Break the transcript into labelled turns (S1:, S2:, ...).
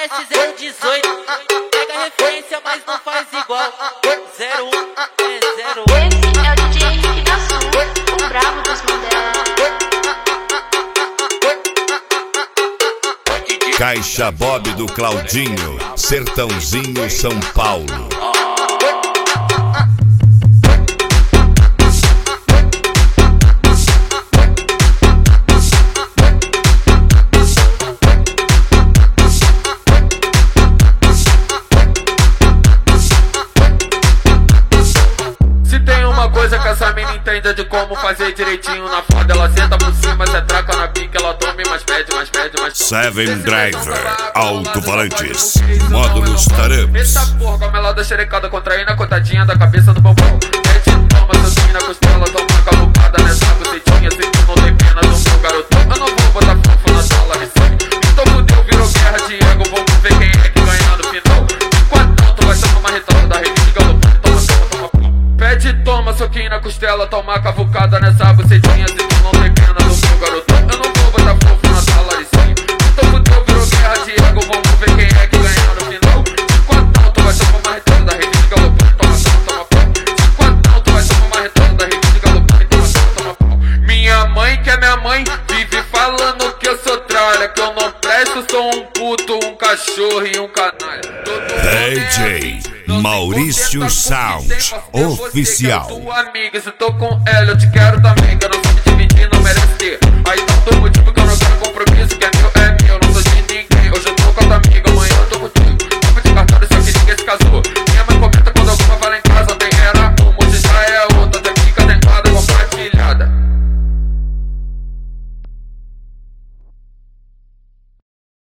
S1: AS018, pega referência, mas não faz igual. 01 é 01.
S2: Esse é o DJ Henrique da Sul, o brabo dos Mandela.
S3: Caixa Bob do Claudinho, Sertãozinho, São Paulo.
S4: Coisa que essa mina entenda de como fazer direitinho na foda. Ela senta por cima, cê traca na pica, ela toma e mais pede, mais pede, mais toma.
S3: Seven Driver, alto-falantes, módulos Taramps.
S4: Eita porra, com a melada xerecada, contraindo a cotadinha da cabeça do bombom. Mete toma, sozinho na costela, toma uma calucada nessa bucetinha. Se tu não tem pena do meu garotão, eu não vou botar fofo na sala, recém. Então fudeu, virou guerra de ego, vamos ver quem é que ganha no final. Enquanto tu vai tomar uma retada da rede de galopão, toma, pede, toma, soquinho na costela, toma cavucada nessa bucetinha. Se tu não tem pena do meu garotão, eu não vou botar fofo na sala de cima. Então fudeu, virou guerra de ego, vamos ver quem é que ganha no final. Enquanto tu vai tomar uma retada da rede de galopão, toma, toma pau. Enquanto tu vai tomar uma retada da rede de galopão, toma pau. Minha mãe, que é minha mãe, vive falando que eu sou tralha, que eu não presto, sou um puto, um cachorro e um canalha.
S3: DJ Maurício Sound Oficial.
S4: Tua amiga, se tô com ela, eu te quero também. Que eu não sou me dividir, não merece ter. Aí tá todo